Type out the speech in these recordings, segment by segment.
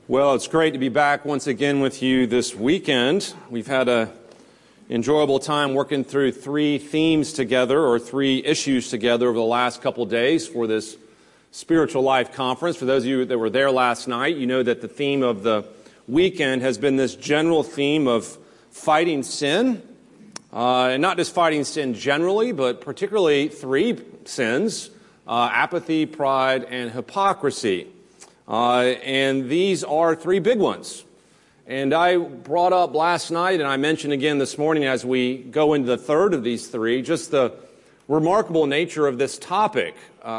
Well, it's great to be back once again with you this weekend. We've had an enjoyable time working through three themes together, or three issues together over the last couple days for this Spiritual Life Conference. For those of you that were there last night, you know that the theme of the weekend has been this general theme of fighting sin. And not just fighting sin generally, but particularly three sins: apathy, pride, and hypocrisy. And these are three big ones. And I brought up last night, and I mentioned again this morning as we go into the third of these three, just the remarkable nature of this topic.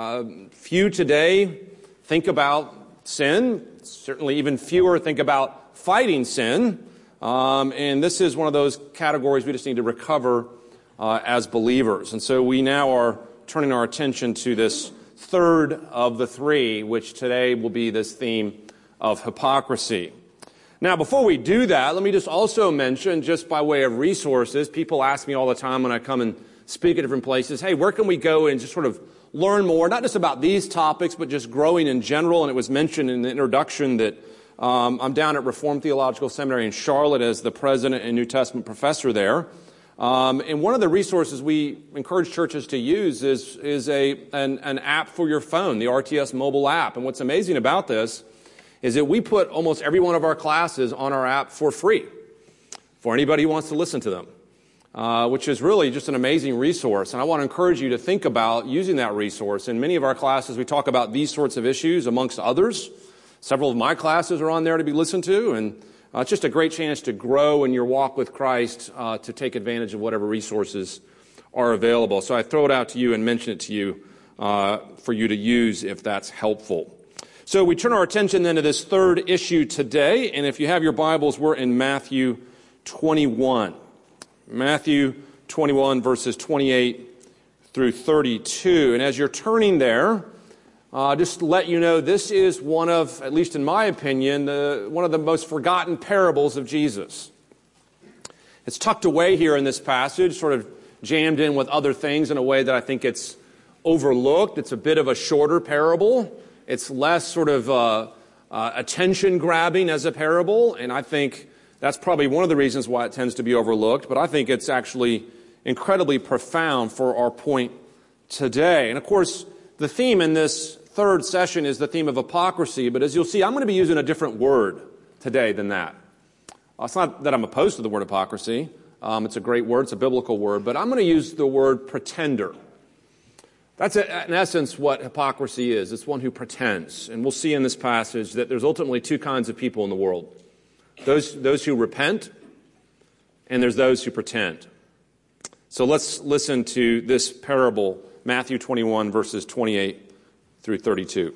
Few today think about sin. Certainly even fewer think about fighting sin. And this is one of those categories we just need to recover as believers. And so we now are turning our attention to this third of the three, which today will be this theme of hypocrisy. Now, before we do that, let me just also mention, just by way of resources, people ask me all the time when I come and speak at different places, hey, where can we go and just sort of learn more, not just about these topics, but just growing in general? And it was mentioned in the introduction that I'm down at Reformed Theological Seminary in Charlotte as the president and New Testament professor there. And one of the resources we encourage churches to use is an app for your phone, the RTS mobile app. And what's amazing about this is that we put almost every one of our classes on our app for free for anybody who wants to listen to them, which is really just an amazing resource. And I want to encourage you to think about using that resource. In many of our classes, we talk about these sorts of issues, amongst others. Several of my classes are on there to be listened to, and it's just a great chance to grow in your walk with Christ, to take advantage of whatever resources are available. So I throw it out to you and mention it to you for you to use if that's helpful. So we turn our attention then to this third issue today, and if you have your Bibles, we're in Matthew 21. Matthew 21, verses 28 through 32. And as you're turning there, just to let you know, this is one of, at least in my opinion, one of the most forgotten parables of Jesus. It's tucked away here in this passage, sort of jammed in with other things in a way that I think it's overlooked. It's a bit of a shorter parable. It's less sort of attention-grabbing as a parable, and I think that's probably one of the reasons why it tends to be overlooked, but I think it's actually incredibly profound for our point today. And of course, the theme in this third session is the theme of hypocrisy, but as you'll see, I'm going to be using a different word today than that. It's not that I'm opposed to the word hypocrisy. It's a great word. It's a biblical word, but I'm going to use the word pretender. That's in essence what hypocrisy is. It's one who pretends. And we'll see in this passage that there's ultimately two kinds of people in the world. Those who repent, and there's those who pretend. So let's listen to this parable, Matthew 21, verses 28 through 32.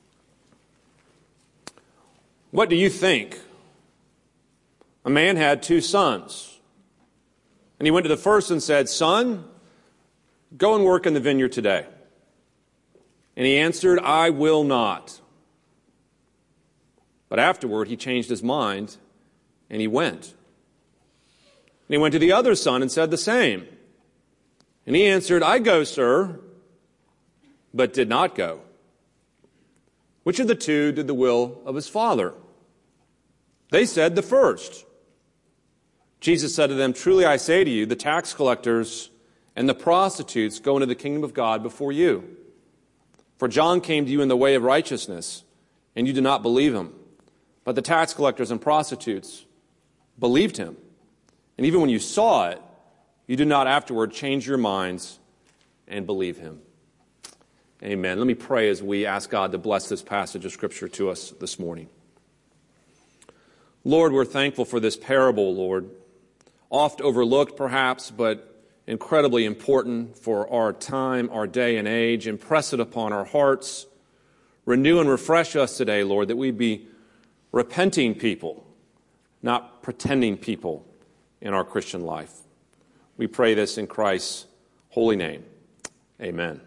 What do you think? A man had two sons. And he went to the first and said, "Son, go and work in the vineyard today." And he answered, "I will not." But afterward he changed his mind, and he went. And he went to the other son and said the same. And he answered, "I go, sir," but did not go. Which of the two did the will of his father? They said, "The first." Jesus said to them, "Truly I say to you, the tax collectors and the prostitutes go into the kingdom of God before you. For John came to you in the way of righteousness, and you did not believe him. But the tax collectors and prostitutes believed him. And even when you saw it, you did not afterward change your minds and believe him." Amen. Let me pray as we ask God to bless this passage of Scripture to us this morning. Lord, we're thankful for this parable, Lord. Oft overlooked, perhaps, but incredibly important for our time, our day and age. Impress it upon our hearts. Renew and refresh us today, Lord, that we be repenting people, not pretending people in our Christian life. We pray this in Christ's holy name. Amen.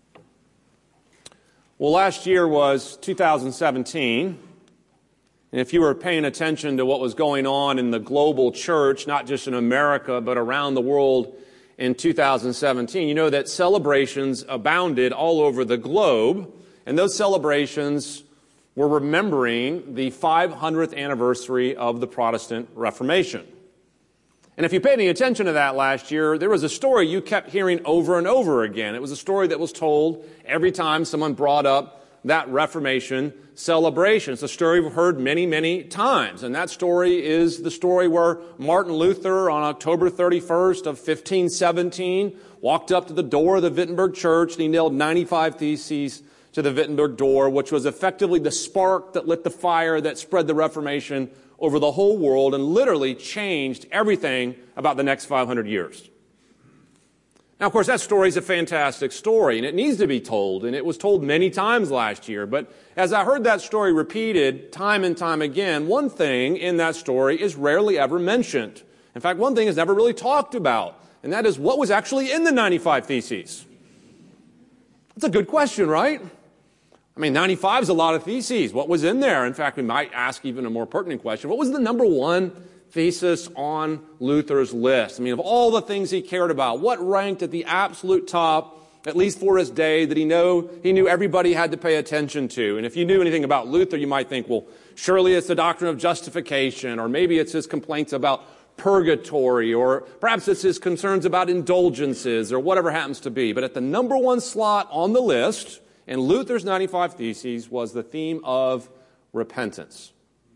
Well, last year was 2017, and if you were paying attention to what was going on in the global church, not just in America, but around the world in 2017, you know that celebrations abounded all over the globe, and those celebrations we're remembering the 500th anniversary of the Protestant Reformation. And if you paid any attention to that last year, there was a story you kept hearing over and over again. It was a story that was told every time someone brought up that Reformation celebration. It's a story we've heard many, many times. And that story is the story where Martin Luther, on October 31st of 1517, walked up to the door of the Wittenberg church and he nailed 95 theses to the Wittenberg door, which was effectively the spark that lit the fire that spread the Reformation over the whole world and literally changed everything about the next 500 years. Now, of course, that story is a fantastic story, and it needs to be told, and it was told many times last year. But as I heard that story repeated time and time again, one thing in that story is rarely ever mentioned. In fact, one thing is never really talked about, and that is what was actually in the 95 Theses. That's a good question, right? I mean, 95 is a lot of theses. What was in there? In fact, we might ask even a more pertinent question. What was the number one thesis on Luther's list? I mean, of all the things he cared about, what ranked at the absolute top, at least for his day, that he knew everybody had to pay attention to? And if you knew anything about Luther, you might think, well, surely it's the doctrine of justification, or maybe it's his complaints about purgatory, or perhaps it's his concerns about indulgences, or whatever happens to be. But at the number one slot on the list in Luther's 95 Theses was the theme of repentance.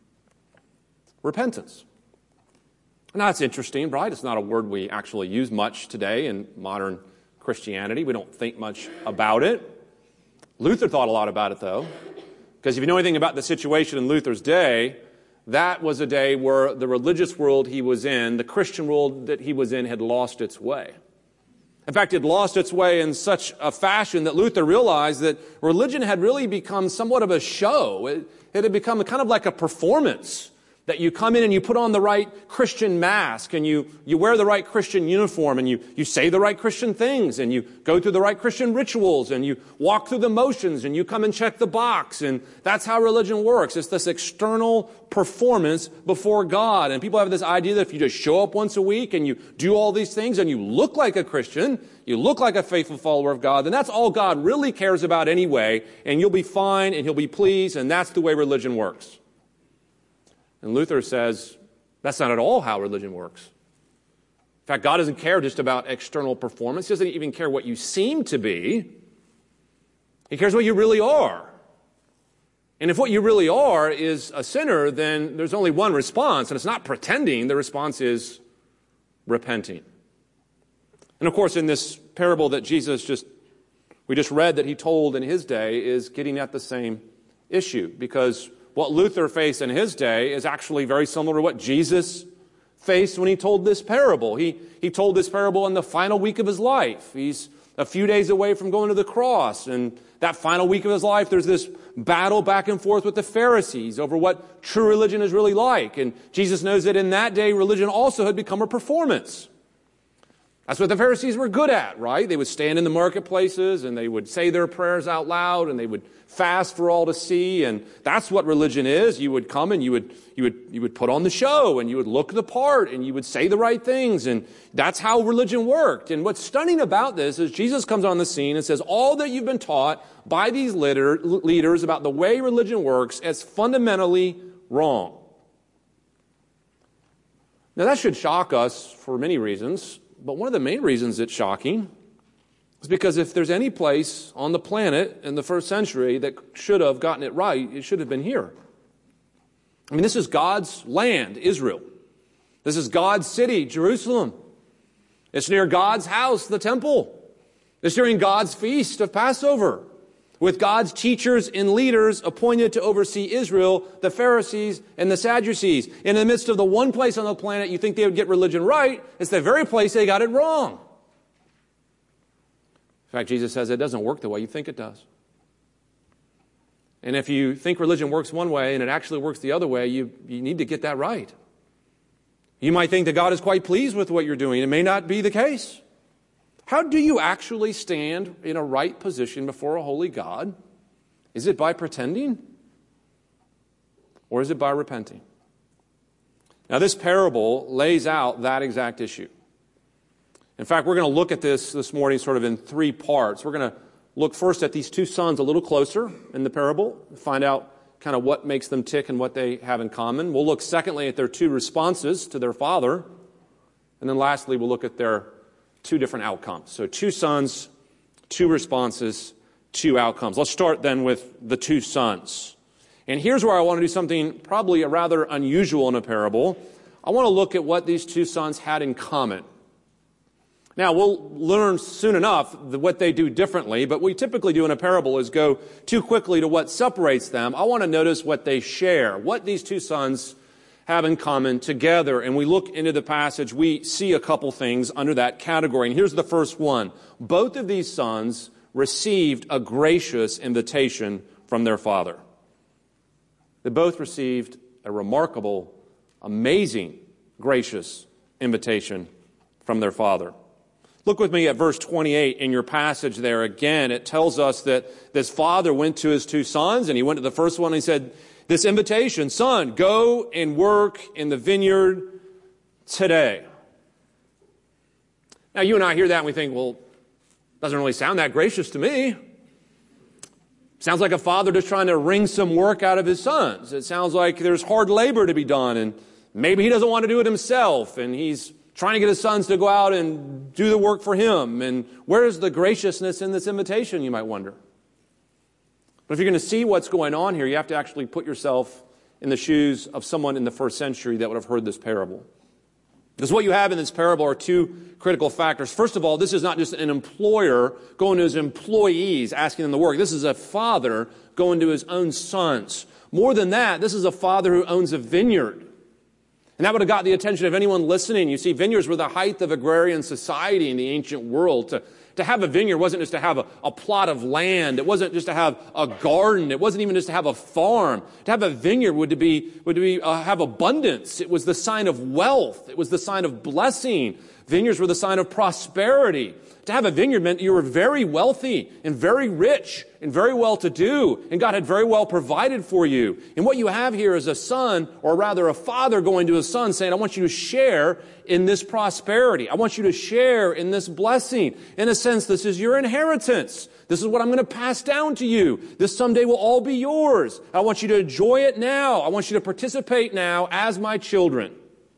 Repentance. Now, that's interesting, right? It's not a word we actually use much today in modern Christianity. We don't think much about it. Luther thought a lot about it, though, because if you know anything about the situation in Luther's day, that was a day where the religious world he was in, the Christian world that he was in, had lost its way. In fact, it lost its way in such a fashion that Luther realized that religion had really become somewhat of a show. It had become kind of like a performance, that you come in and you put on the right Christian mask and you wear the right Christian uniform and you say the right Christian things and you go through the right Christian rituals and you walk through the motions and you come and check the box. And that's how religion works. It's this external performance before God. And people have this idea that if you just show up once a week and you do all these things and you look like a Christian, you look like a faithful follower of God, then that's all God really cares about anyway, and you'll be fine and he'll be pleased, and that's the way religion works. And Luther says, that's not at all how religion works. In fact, God doesn't care just about external performance. He doesn't even care what you seem to be. He cares what you really are. And if what you really are is a sinner, then there's only one response, and it's not pretending. The response is repenting. And of course, in this parable that we just read that he told in his day is getting at the same issue, because what Luther faced in his day is actually very similar to what Jesus faced when he told this parable. He told this parable in the final week of his life. He's a few days away from going to the cross. And that final week of his life, there's this battle back and forth with the Pharisees over what true religion is really like. And Jesus knows that in that day, religion also had become a performance. That's what the Pharisees were good at, right? They would stand in the marketplaces and they would say their prayers out loud and they would fast for all to see. And that's what religion is. You would come and you would put on the show and you would look the part and you would say the right things. And that's how religion worked. And what's stunning about this is Jesus comes on the scene and says, all that you've been taught by these leaders about the way religion works is fundamentally wrong. Now that should shock us for many reasons. But one of the main reasons it's shocking is because if there's any place on the planet in the first century that should have gotten it right, it should have been here. I mean, this is God's land, Israel. This is God's city, Jerusalem. It's near God's house, the temple. It's during God's feast of Passover, with God's teachers and leaders appointed to oversee Israel, the Pharisees and the Sadducees. In the midst of the one place on the planet you think they would get religion right, it's the very place they got it wrong. In fact, Jesus says it doesn't work the way you think it does. And if you think religion works one way and it actually works the other way, you need to get that right. You might think that God is quite pleased with what you're doing. It may not be the case. How do you actually stand in a right position before a holy God? Is it by pretending? Or is it by repenting? Now, this parable lays out that exact issue. In fact, we're going to look at this morning sort of in three parts. We're going to look first at these two sons a little closer in the parable, find out kind of what makes them tick and what they have in common. We'll look secondly at their two responses to their father. And then lastly, we'll look at their two different outcomes. So two sons, two responses, two outcomes. Let's start then with the two sons. And here's where I want to do something probably rather unusual in a parable. I want to look at what these two sons had in common. Now, we'll learn soon enough what they do differently, but what we typically do in a parable is go too quickly to what separates them. I want to notice what they share, what these two sons have in common together. And we look into the passage, we see a couple things under that category. And here's the first one. Both of these sons received a gracious invitation from their father. They both received a remarkable, amazing, gracious invitation from their father. Look with me at verse 28 in your passage there. Again, it tells us that this father went to his two sons, and he went to the first one and he said, this invitation, son, go and work in the vineyard today. Now, you and I hear that and we think, well, doesn't really sound that gracious to me. Sounds like a father just trying to wring some work out of his sons. It sounds like there's hard labor to be done, and maybe he doesn't want to do it himself, and he's trying to get his sons to go out and do the work for him. And where is the graciousness in this invitation, you might wonder? But if you're going to see what's going on here, you have to actually put yourself in the shoes of someone in the first century that would have heard this parable. Because what you have in this parable are two critical factors. First of all, this is not just an employer going to his employees asking them to work. This is a father going to his own sons. More than that, this is a father who owns a vineyard. And that would have got the attention of anyone listening. You see, vineyards were the height of agrarian society in the ancient world. To have a vineyard wasn't just to have a plot of land. It wasn't just to have a garden. It wasn't even just to have a farm. To have a vineyard would have abundance. It was the sign of wealth. It was the sign of blessing. Vineyards were the sign of prosperity. To have a vineyard meant you were very wealthy and very rich and very well-to-do, and God had very well provided for you. And what you have here is a son, or rather a father going to his son saying, I want you to share in this prosperity. I want you to share in this blessing. In a sense, this is your inheritance. This is what I'm going to pass down to you. This someday will all be yours. I want you to enjoy it now. I want you to participate now as my children.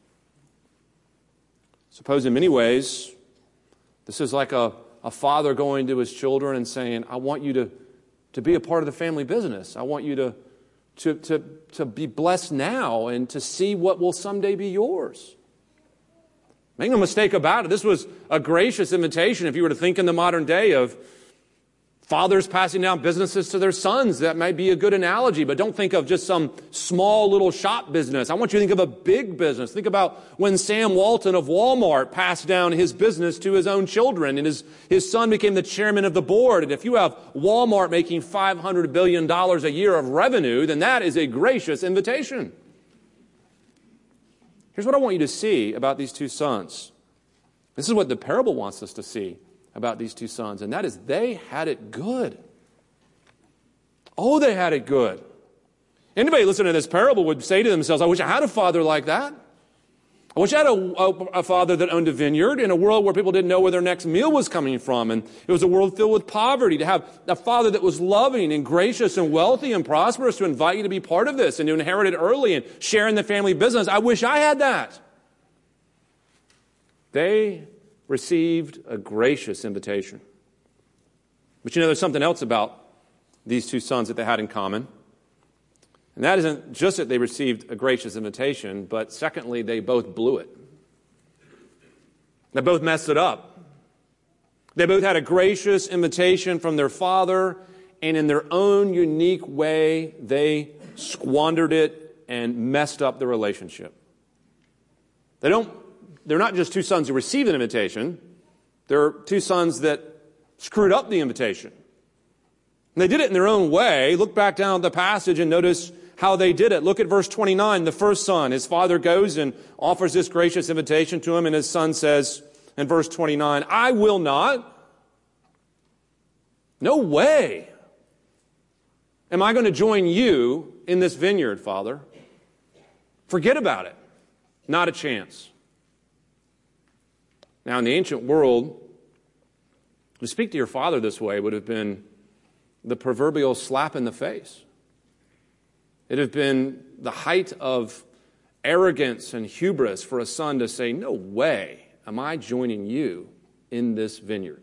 Suppose in many ways, this is like a father going to his children and saying, I want you to be a part of the family business. I want you to be blessed now and to see what will someday be yours. Make no mistake about it. This was a gracious invitation. If you were to think in the modern day of fathers passing down businesses to their sons, that might be a good analogy, but don't think of just some small little shop business. I want you to think of a big business. Think about when Sam Walton of Walmart passed down his business to his own children, and his son became the chairman of the board. And if you have Walmart making $500 billion a year of revenue, then that is a gracious invitation. Here's what I want you to see about these two sons. This is what the parable wants us to see about these two sons, and that is they had it good. Oh, they had it good. Anybody listening to this parable would say to themselves, I wish I had a father like that. I wish I had a father that owned a vineyard in a world where people didn't know where their next meal was coming from, and it was a world filled with poverty. To have a father that was loving and gracious and wealthy and prosperous to invite you to be part of this and to inherit it early and share in the family business. I wish I had that. They received a gracious invitation. But you know, there's something else about these two sons that they had in common. And that isn't just that they received a gracious invitation, but secondly, they both blew it. They both messed it up. They both had a gracious invitation from their father, and in their own unique way, they squandered it and messed up the relationship. They're not just two sons who received an invitation. They're two sons that screwed up the invitation. And they did it in their own way. Look back down the passage and notice how they did it. Look at verse 29. The first son, his father goes and offers this gracious invitation to him, and his son says in verse 29, I will not. No way am I going to join you in this vineyard, Father. Forget about it. Not a chance. Now, in the ancient world, to speak to your father this way would have been the proverbial slap in the face. It had been the height of arrogance and hubris for a son to say, no way am I joining you in this vineyard.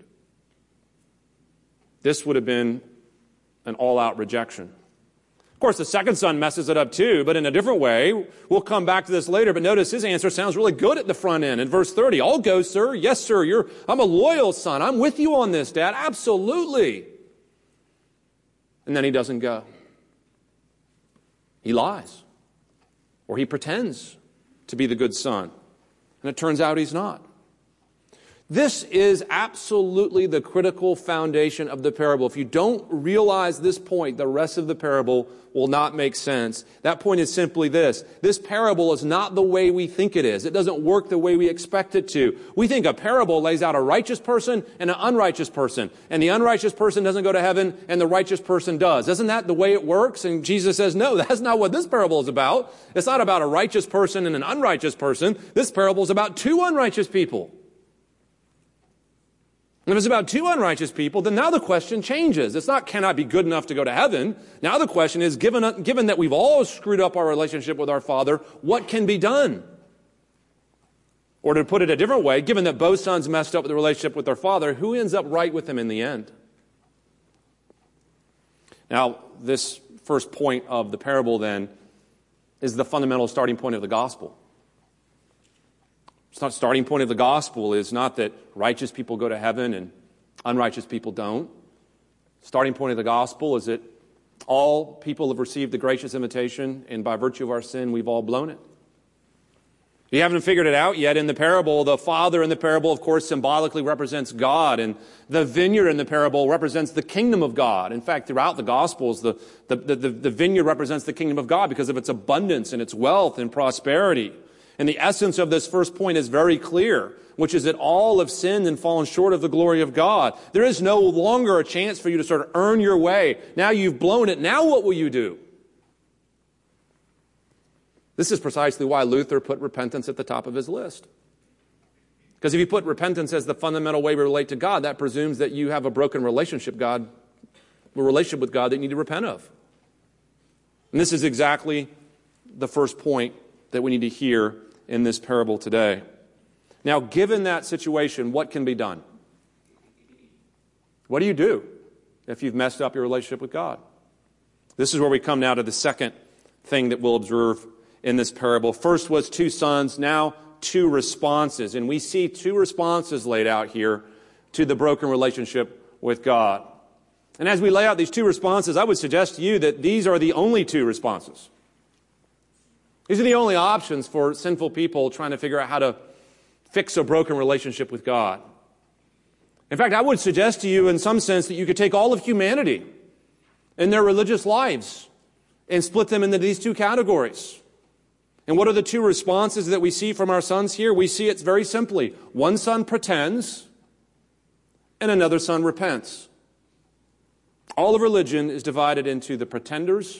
This would have been an all-out rejection. Of course, the second son messes it up too, but in a different way. We'll come back to this later, but notice his answer sounds really good at the front end. In verse 30, I'll go, sir. Yes, sir. I'm a loyal son. I'm with you on this, Dad. Absolutely. And then he doesn't go. He lies. Or he pretends to be the good son. And it turns out he's not. This is absolutely the critical foundation of the parable. If you don't realize this point, the rest of the parable will not make sense. That point is simply this. This parable is not the way we think it is. It doesn't work the way we expect it to. We think a parable lays out a righteous person and an unrighteous person. And the unrighteous person doesn't go to heaven and the righteous person does. Isn't that the way it works? And Jesus says, no, that's not what this parable is about. It's not about a righteous person and an unrighteous person. This parable is about two unrighteous people. And if it's about two unrighteous people, then now the question changes. It's not, can I be good enough to go to heaven? Now the question is, given that we've all screwed up our relationship with our Father, what can be done? Or to put it a different way, given that both sons messed up with the relationship with their father, who ends up right with him in the end? Now, this first point of the parable then is the fundamental starting point of the gospel. The starting point of the gospel is not that righteous people go to heaven and unrighteous people don't. Starting point of the gospel is that all people have received the gracious invitation, and by virtue of our sin, we've all blown it. If you haven't figured it out yet, in the parable, the father in the parable, of course, symbolically represents God, and the vineyard in the parable represents the kingdom of God. In fact, throughout the Gospels, the vineyard represents the kingdom of God because of its abundance and its wealth and prosperity. And the essence of this first point is very clear, which is that all have sinned and fallen short of the glory of God. There is no longer a chance for you to sort of earn your way. Now you've blown it. Now what will you do? This is precisely why Luther put repentance at the top of his list. Because if you put repentance as the fundamental way we relate to God, that presumes that you have a broken relationship with God that you need to repent of. And this is exactly the first point that we need to hear in this parable today. Now, given that situation, what can be done? What do you do if you've messed up your relationship with God? This is where we come now to the second thing that we'll observe in this parable. First was two sons, now two responses. And we see two responses laid out here to the broken relationship with God. And as we lay out these two responses, I would suggest to you that these are the only two responses. These are the only options for sinful people trying to figure out how to fix a broken relationship with God. In fact, I would suggest to you in some sense that you could take all of humanity and their religious lives and split them into these two categories. And what are the two responses that we see from our sons here? We see it's very simply. One son pretends and another son repents. All of religion is divided into the pretenders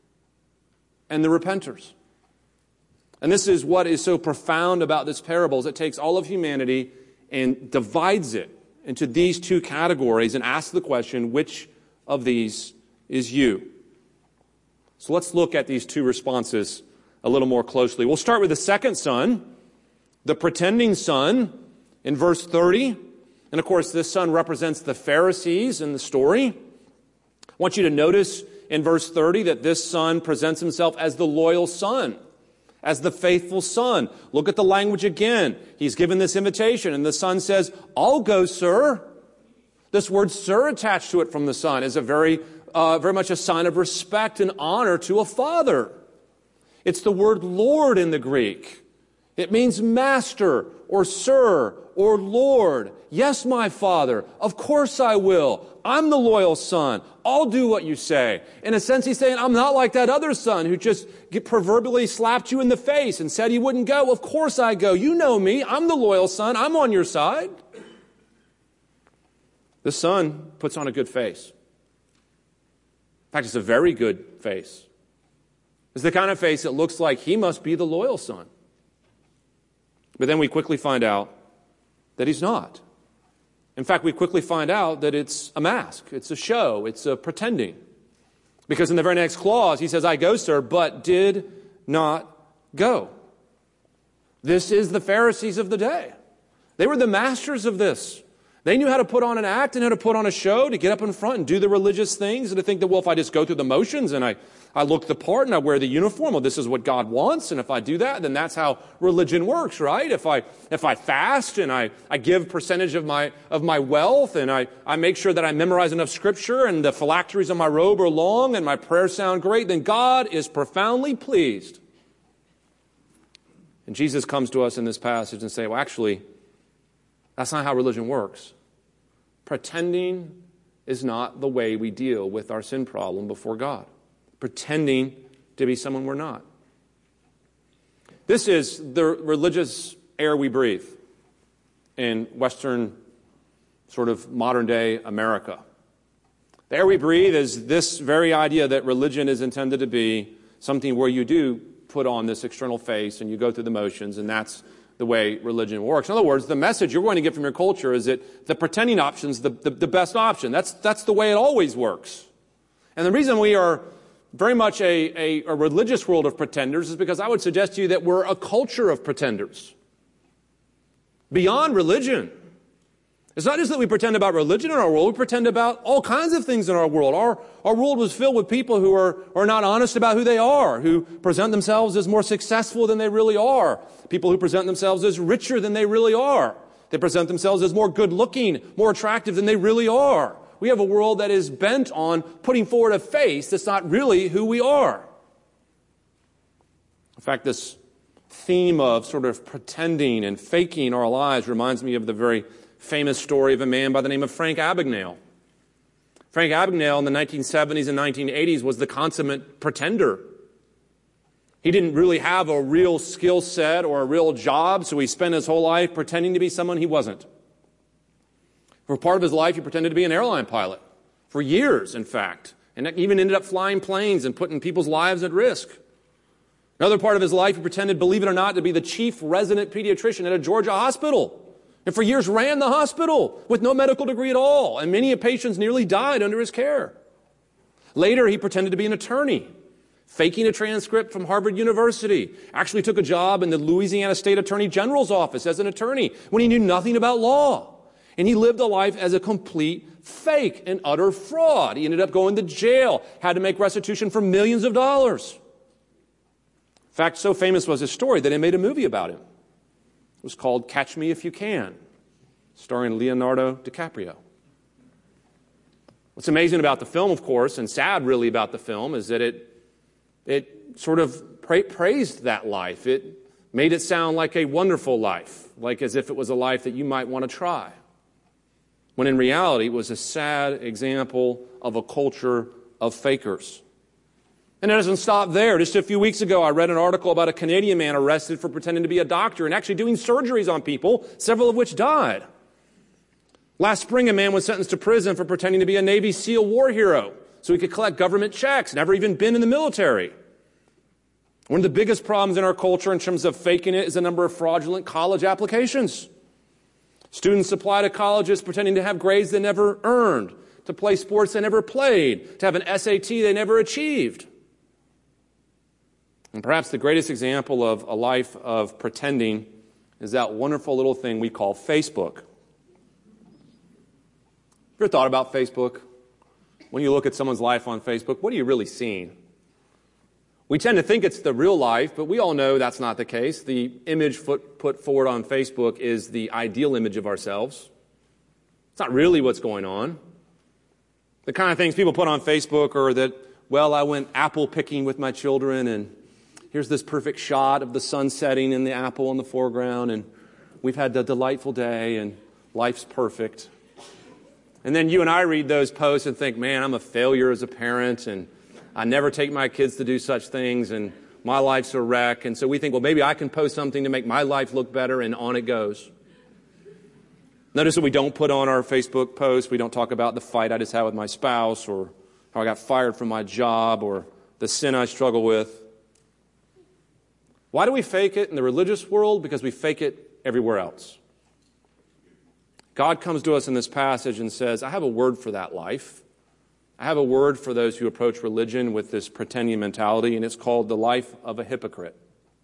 and the repenters. And this is what is so profound about this parable, is it takes all of humanity and divides it into these two categories and asks the question, which of these is you? So let's look at these two responses a little more closely. We'll start with the second son, the pretending son, in verse 30. And of course, this son represents the Pharisees in the story. I want you to notice in verse 30 that this son presents himself as the loyal son, as the faithful son. Look at the language again. He's given this invitation, and the son says, I'll go, sir. This word sir attached to it from the son is a very much a sign of respect and honor to a father. It's the word Lord in the Greek. It means master or sir or Lord. Yes, my father. Of course I will. I'm the loyal son. I'll do what you say. In a sense, he's saying, I'm not like that other son who just proverbially slapped you in the face and said he wouldn't go. Of course I go. You know me. I'm the loyal son. I'm on your side. The son puts on a good face. In fact, it's a very good face. It's the kind of face that looks like he must be the loyal son. But then we quickly find out that he's not. In fact, we quickly find out that it's a mask. It's a show. It's a pretending. Because in the very next clause, he says, I go, sir, but did not go. This is the Pharisees of the day. They were the masters of this. They knew how to put on an act and how to put on a show, to get up in front and do the religious things, and to think that, well, if I just go through the motions and I look the part and I wear the uniform, well, this is what God wants, and if I do that, then that's how religion works, right? If I fast and I give percentage of my wealth, and I make sure that I memorize enough scripture, and the phylacteries on my robe are long, and my prayers sound great, then God is profoundly pleased. And Jesus comes to us in this passage and say, well, actually, that's not how religion works. Pretending is not the way we deal with our sin problem before God. Pretending to be someone we're not. This is the religious air we breathe in Western, sort of modern-day America. The air we breathe is this very idea that religion is intended to be something where you do put on this external face and you go through the motions, and that's the way religion works. In other words, the message you're going to get from your culture is that the pretending option is the best option. That's the way it always works. And the reason we are very much a religious world of pretenders is because I would suggest to you that we're a culture of pretenders. Beyond religion. It's not just that we pretend about religion in our world, we pretend about all kinds of things in our world. Our world was filled with people who are not honest about who they are, who present themselves as more successful than they really are, people who present themselves as richer than they really are. They present themselves as more good-looking, more attractive than they really are. We have a world that is bent on putting forward a face that's not really who we are. In fact, this theme of sort of pretending and faking our lives reminds me of the very famous story of a man by the name of Frank Abagnale. Frank Abagnale in the 1970s and 1980s was the consummate pretender. He didn't really have a real skill set or a real job, so he spent his whole life pretending to be someone he wasn't. For part of his life, he pretended to be an airline pilot. For years, in fact. And even ended up flying planes and putting people's lives at risk. Another part of his life, he pretended, believe it or not, to be the chief resident pediatrician at a Georgia hospital. And for years ran the hospital with no medical degree at all. And many patients nearly died under his care. Later, he pretended to be an attorney, faking a transcript from Harvard University. Actually took a job in the Louisiana State Attorney General's office as an attorney when he knew nothing about law. And he lived a life as a complete fake and utter fraud. He ended up going to jail, had to make restitution for millions of dollars. In fact, so famous was his story that they made a movie about him. It was called Catch Me If You Can, starring Leonardo DiCaprio. What's amazing about the film, of course, and sad really about the film, is that it sort of praised that life. It made it sound like a wonderful life, like as if it was a life that you might want to try. When in reality, it was a sad example of a culture of fakers. And it doesn't stop there. Just a few weeks ago, I read an article about a Canadian man arrested for pretending to be a doctor and actually doing surgeries on people, several of which died. Last spring, a man was sentenced to prison for pretending to be a Navy SEAL war hero so he could collect government checks, never even been in the military. One of the biggest problems in our culture in terms of faking it is the number of fraudulent college applications. Students apply to colleges pretending to have grades they never earned, to play sports they never played, to have an SAT they never achieved. And perhaps the greatest example of a life of pretending is that wonderful little thing we call Facebook. Have you ever thought about Facebook? When you look at someone's life on Facebook, what are you really seeing? We tend to think it's the real life, but we all know that's not the case. The image put forward on Facebook is the ideal image of ourselves. It's not really what's going on. The kind of things people put on Facebook are that, well, I went apple picking with my children, and here's this perfect shot of the sun setting and the apple in the foreground, and we've had a delightful day, and life's perfect. And then you and I read those posts and think, man, I'm a failure as a parent, and I never take my kids to do such things, and my life's a wreck. And so we think, well, maybe I can post something to make my life look better, and on it goes. Notice that we don't put on our Facebook post, we don't talk about the fight I just had with my spouse, or how I got fired from my job, or the sin I struggle with. Why do we fake it in the religious world? Because we fake it everywhere else. God comes to us in this passage and says, I have a word for that life. I have a word for those who approach religion with this pretending mentality, and it's called the life of a hypocrite.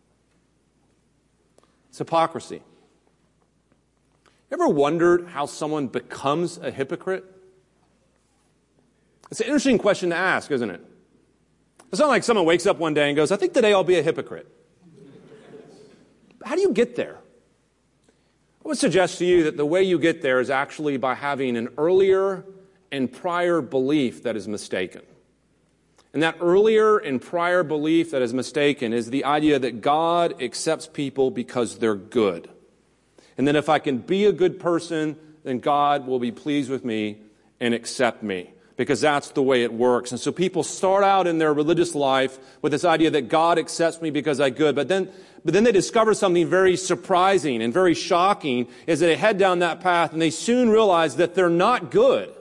It's hypocrisy. You ever wondered how someone becomes a hypocrite? It's an interesting question to ask, isn't it? It's not like someone wakes up one day and goes, I think today I'll be a hypocrite. How do you get there? I would suggest to you that the way you get there is actually by having an earlier and prior belief that is mistaken. And that earlier and prior belief that is mistaken is the idea that God accepts people because they're good. And that if I can be a good person, then God will be pleased with me and accept me. Because that's the way it works. And so people start out in their religious life with this idea that God accepts me because I'm good. But then they discover something very surprising and very shocking is that they head down that path and they soon realize that they're not good.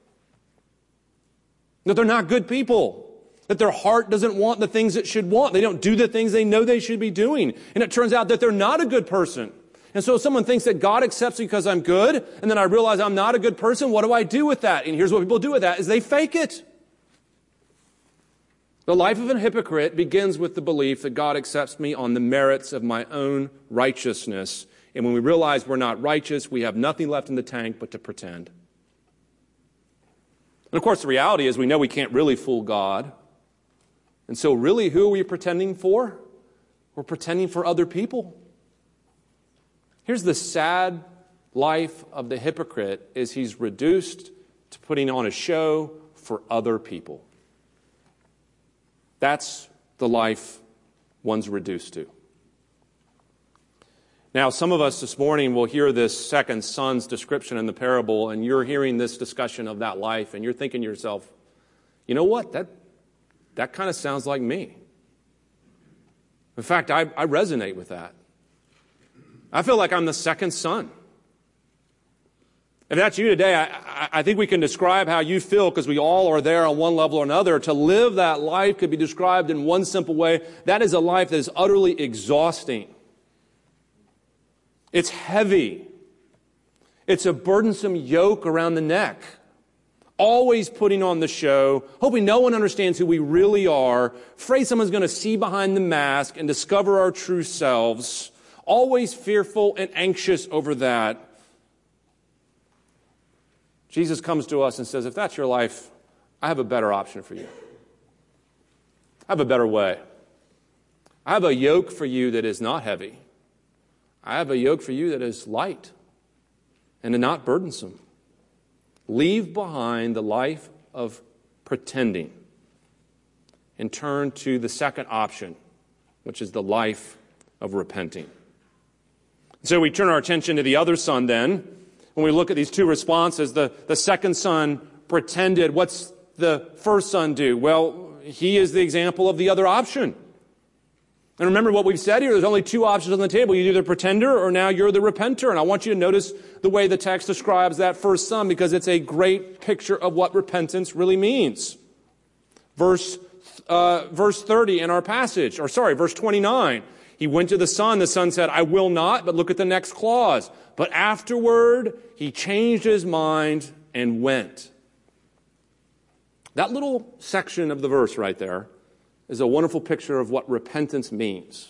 That they're not good people. That their heart doesn't want the things it should want. They don't do the things they know they should be doing. And it turns out that they're not a good person. And so if someone thinks that God accepts me because I'm good, and then I realize I'm not a good person, what do I do with that? And here's what people do with that, is they fake it. The life of a hypocrite begins with the belief that God accepts me on the merits of my own righteousness. And when we realize we're not righteous, we have nothing left in the tank but to pretend. And of course, the reality is we know we can't really fool God. And so really, who are we pretending for? We're pretending for other people. Here's the sad life of the hypocrite is he's reduced to putting on a show for other people. That's the life one's reduced to. Now, some of us this morning will hear this second son's description in the parable, and you're hearing this discussion of that life, and you're thinking to yourself, you know what? That kind of sounds like me. In fact, I resonate with that. I feel like I'm the second son. If that's you today, I think we can describe how you feel because we all are there on one level or another. To live that life could be described in one simple way. That is a life that is utterly exhausting. It's heavy. It's a burdensome yoke around the neck. Always putting on the show, hoping no one understands who we really are, afraid someone's going to see behind the mask and discover our true selves. Always fearful and anxious over that. Jesus comes to us and says, if that's your life, I have a better option for you. I have a better way. I have a yoke for you that is not heavy. I have a yoke for you that is light and not burdensome. Leave behind the life of pretending and turn to the second option, which is the life of repenting. So we turn our attention to the other son then. When we look at these two responses, the second son pretended. What's the first son do? Well, he is the example of the other option. And remember what we've said here, there's only two options on the table. You're either the pretender or now you're the repenter. And I want you to notice the way the text describes that first son because it's a great picture of what repentance really means. Verse 30 in our passage, verse 29. He went to the son said, I will not, but look at the next clause. But afterward, he changed his mind and went. That little section of the verse right there is a wonderful picture of what repentance means.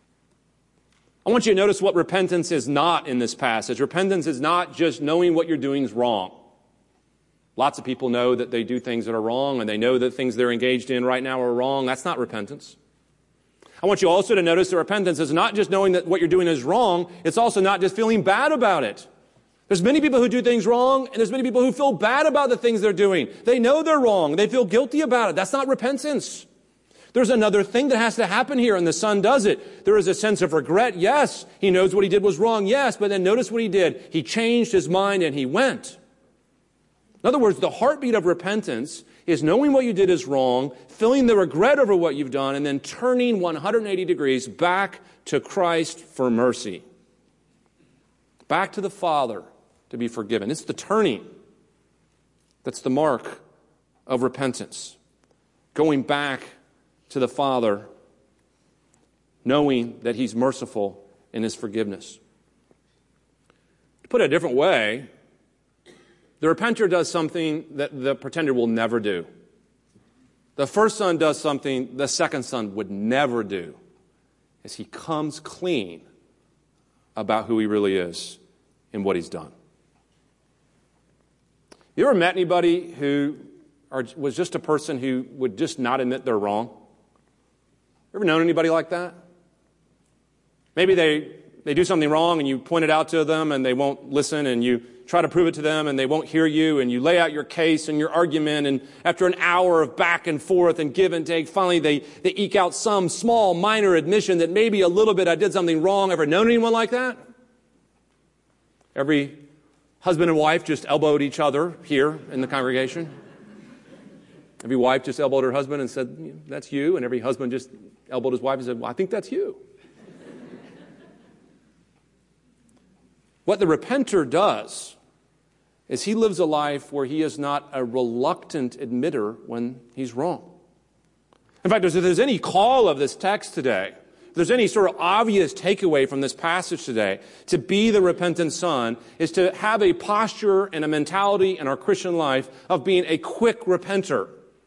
I want you to notice what repentance is not in this passage. Repentance is not just knowing what you're doing is wrong. Lots of people know that they do things that are wrong, and they know that things they're engaged in right now are wrong. That's not repentance. I want you also to notice that repentance is not just knowing that what you're doing is wrong. It's also not just feeling bad about it. There's many people who do things wrong, and there's many people who feel bad about the things they're doing. They know they're wrong. They feel guilty about it. That's not repentance. There's another thing that has to happen here, and the son does it. There is a sense of regret. Yes, he knows what he did was wrong. Yes, but then notice what he did. He changed his mind and he went. In other words, the heartbeat of repentance is knowing what you did is wrong, feeling the regret over what you've done, and then turning 180 degrees back to Christ for mercy. Back to the Father to be forgiven. It's the turning that's the mark of repentance. Going back to the Father, knowing that He's merciful in His forgiveness. To put it a different way, The repenter does something that the pretender will never do. The first son does something the second son would never do, as he comes clean about who he really is and what he's done. You ever met anybody who was just a person who would just not admit they're wrong? Ever known anybody like that? Maybe they do something wrong and you point it out to them and they won't listen, and you try to prove it to them and they won't hear you, and you lay out your case and your argument, and after an hour of back and forth and give and take, finally they eke out some small minor admission that maybe a little bit I did something wrong. Ever known anyone like that? Every husband and wife just elbowed each other here in the congregation. Every wife just elbowed her husband and said, "That's you." And every husband just elbowed his wife and said, "Well, I think that's you." What the repenter does is he lives a life where he is not a reluctant admitter when he's wrong. In fact, if there's any call of this text today, if there's any sort of obvious takeaway from this passage today, to be the repentant son is to have a posture and a mentality in our Christian life of being a quick repenter.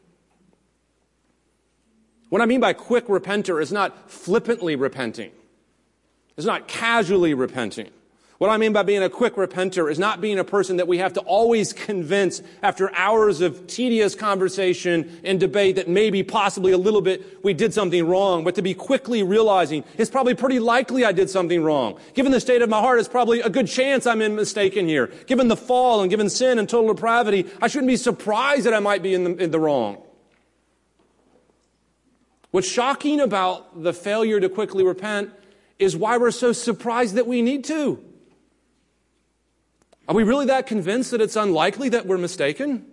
What I mean by quick repenter is not flippantly repenting. It's not casually repenting. What I mean by being a quick repenter is not being a person that we have to always convince after hours of tedious conversation and debate that maybe possibly a little bit we did something wrong, but to be quickly realizing it's probably pretty likely I did something wrong. Given the state of my heart, it's probably a good chance I'm mistaken here. Given the fall and given sin and total depravity, I shouldn't be surprised that I might be in the wrong. What's shocking about the failure to quickly repent is why we're so surprised that we need to. Are we really that convinced that it's unlikely that we're mistaken?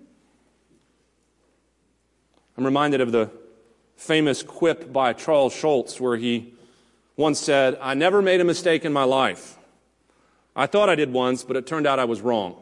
I'm reminded of the famous quip by Charles Schulz where he once said, "I never made a mistake in my life. I thought I did once, but it turned out I was wrong."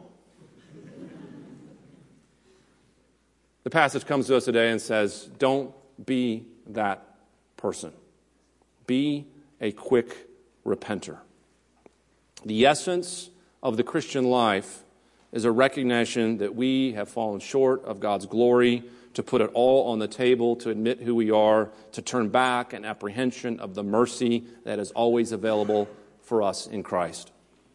The passage comes to us today and says, don't be that person. Be a quick repenter. The essence of the Christian life is a recognition that we have fallen short of God's glory, to put it all on the table, to admit who we are, to turn back in apprehension of the mercy that is always available for us in Christ.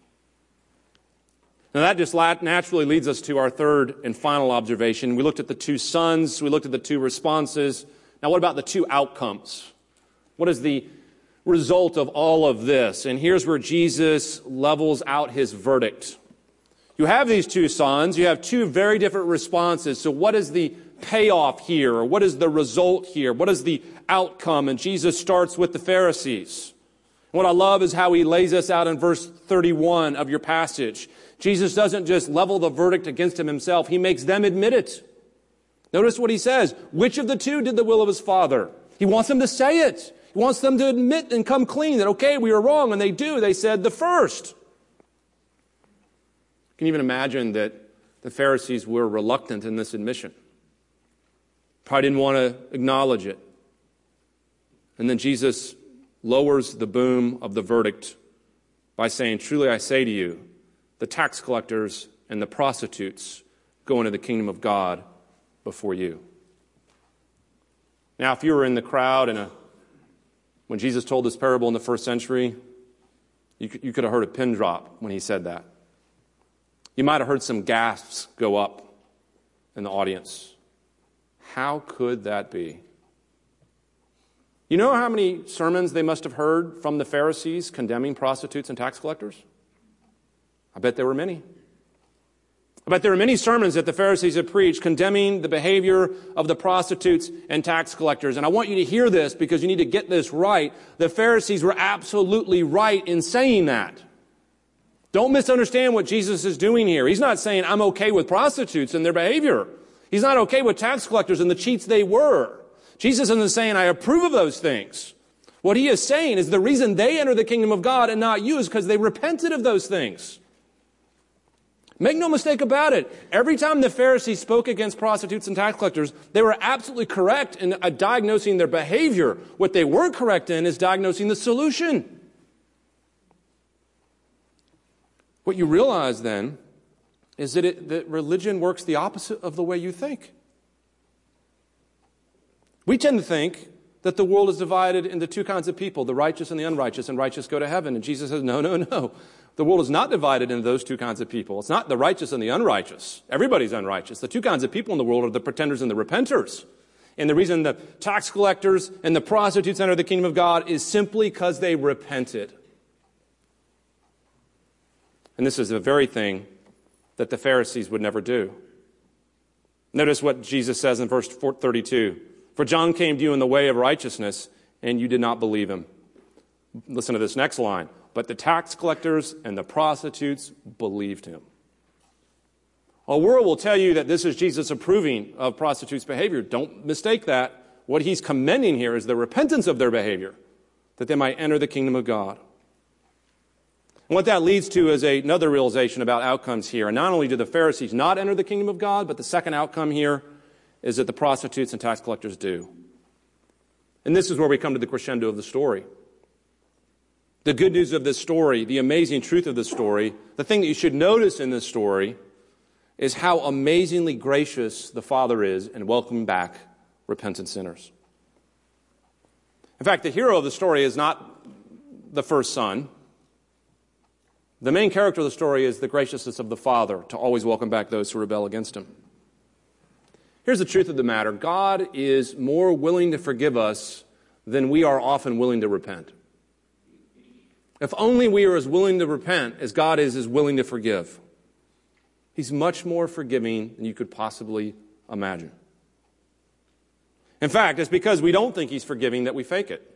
Now that just naturally leads us to our third and final observation. We looked at the two sons, we looked at the two responses. Now what about the two outcomes? What is the result of all of this? And here's where Jesus levels out his verdict. You have these two sons, you have two very different responses. So what is the payoff here? Or what is the result here? What is the outcome? And Jesus starts with the Pharisees. What I love is how he lays us out in verse 31 of your passage. Jesus doesn't just level the verdict against himself, he makes them admit it. Notice what he says. Which of the two did the will of his father? He wants them to say it. He wants them to admit and come clean that, okay, we were wrong. And they do. They said the first. You can even imagine that the Pharisees were reluctant in this admission. Probably didn't want to acknowledge it. And then Jesus lowers the boom of the verdict by saying, truly I say to you, the tax collectors and the prostitutes go into the kingdom of God before you. Now, if you were in the crowd when Jesus told this parable in the first century, you could have heard a pin drop when he said that. You might have heard some gasps go up in the audience. How could that be? You know how many sermons they must have heard from the Pharisees condemning prostitutes and tax collectors? I bet there were many. I bet there were many sermons that the Pharisees had preached condemning the behavior of the prostitutes and tax collectors. And I want you to hear this because you need to get this right. The Pharisees were absolutely right in saying that. Don't misunderstand what Jesus is doing here. He's not saying I'm okay with prostitutes and their behavior. He's not okay with tax collectors and the cheats they were. Jesus isn't saying I approve of those things. What he is saying is the reason they enter the kingdom of God and not you is because they repented of those things. Make no mistake about it. Every time the Pharisees spoke against prostitutes and tax collectors, they were absolutely correct in diagnosing their behavior. What they weren't correct in is diagnosing the solution. What you realize then is that religion works the opposite of the way you think. We tend to think that the world is divided into two kinds of people, the righteous and the unrighteous, and righteous go to heaven. And Jesus says, no, no, no. The world is not divided into those two kinds of people. It's not the righteous and the unrighteous. Everybody's unrighteous. The two kinds of people in the world are the pretenders and the repenters. And the reason the tax collectors and the prostitutes enter the kingdom of God is simply because they repented. And this is the very thing that the Pharisees would never do. Notice what Jesus says in verse 32. For John came to you in the way of righteousness, and you did not believe him. Listen to this next line. But the tax collectors and the prostitutes believed him. Our world will tell you that this is Jesus approving of prostitutes' behavior. Don't mistake that. What he's commending here is the repentance of their behavior, that they might enter the kingdom of God. And what that leads to is another realization about outcomes here. And not only do the Pharisees not enter the kingdom of God, but the second outcome here is that the prostitutes and tax collectors do. And this is where we come to the crescendo of the story. The good news of this story, the amazing truth of this story, the thing that you should notice in this story is how amazingly gracious the Father is in welcoming back repentant sinners. In fact, the hero of the story is not the first son. The main character of the story is the graciousness of the Father to always welcome back those who rebel against him. Here's the truth of the matter. God is more willing to forgive us than we are often willing to repent. If only we are as willing to repent as God is willing to forgive. He's much more forgiving than you could possibly imagine. In fact, it's because we don't think he's forgiving that we fake it.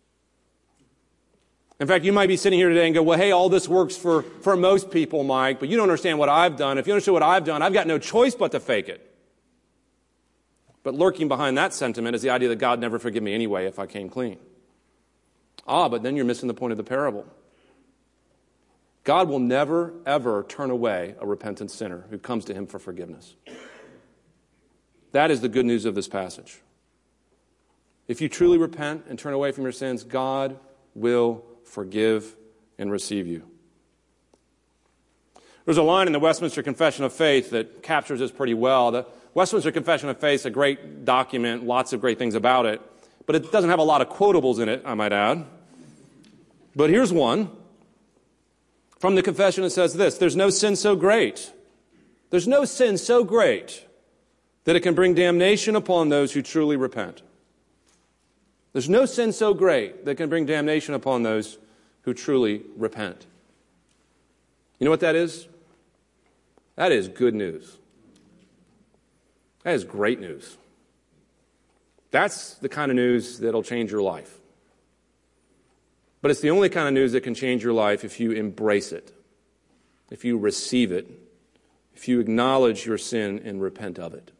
In fact, you might be sitting here today and go, well, hey, all this works for most people, Mike, but you don't understand what I've done. If you understand what I've done, I've got no choice but to fake it. But lurking behind that sentiment is the idea that God never forgive me anyway if I came clean. But then you're missing the point of the parable. God will never, ever turn away a repentant sinner who comes to him for forgiveness. That is the good news of this passage. If you truly repent and turn away from your sins, God will forgive and receive you. There's a line in the Westminster Confession of Faith that captures this pretty well. The Westminster Confession of Faith is a great document, lots of great things about it, but it doesn't have a lot of quotables in it, I might add. But here's one. From the confession it says this: there's no sin so great. There's no sin so great that it can bring damnation upon those who truly repent. There's no sin so great that can bring damnation upon those who truly repent. You know what that is? That is good news. That is great news. That's the kind of news that'll change your life. But it's the only kind of news that can change your life if you embrace it, if you receive it, if you acknowledge your sin and repent of it.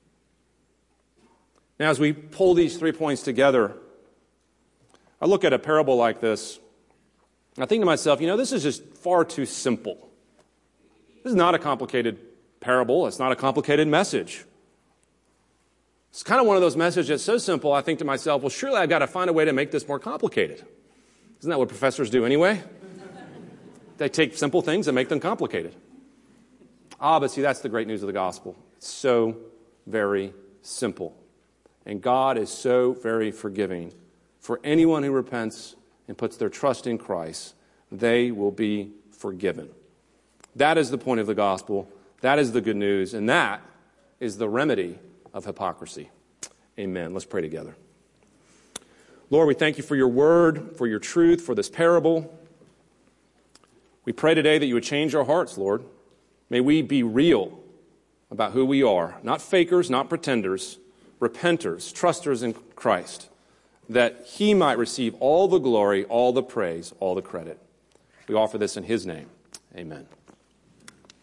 Now, as we pull these 3 points together, I look at a parable like this, and I think to myself, this is just far too simple. This is not a complicated parable. It's not a complicated message. It's kind of one of those messages that's so simple, I think to myself, well, surely I've got to find a way to make this more complicated. Isn't that what professors do anyway? They take simple things and make them complicated. But see, that's the great news of the gospel. It's so very simple. And God is so very forgiving. For anyone who repents and puts their trust in Christ, they will be forgiven. That is the point of the gospel. That is the good news. And that is the remedy of hypocrisy. Amen. Let's pray together. Lord, we thank you for your word, for your truth, for this parable. We pray today that you would change our hearts, Lord. May we be real about who we are, not fakers, not pretenders, repenters, trusters in Christ, that he might receive all the glory, all the praise, all the credit. We offer this in his name. Amen.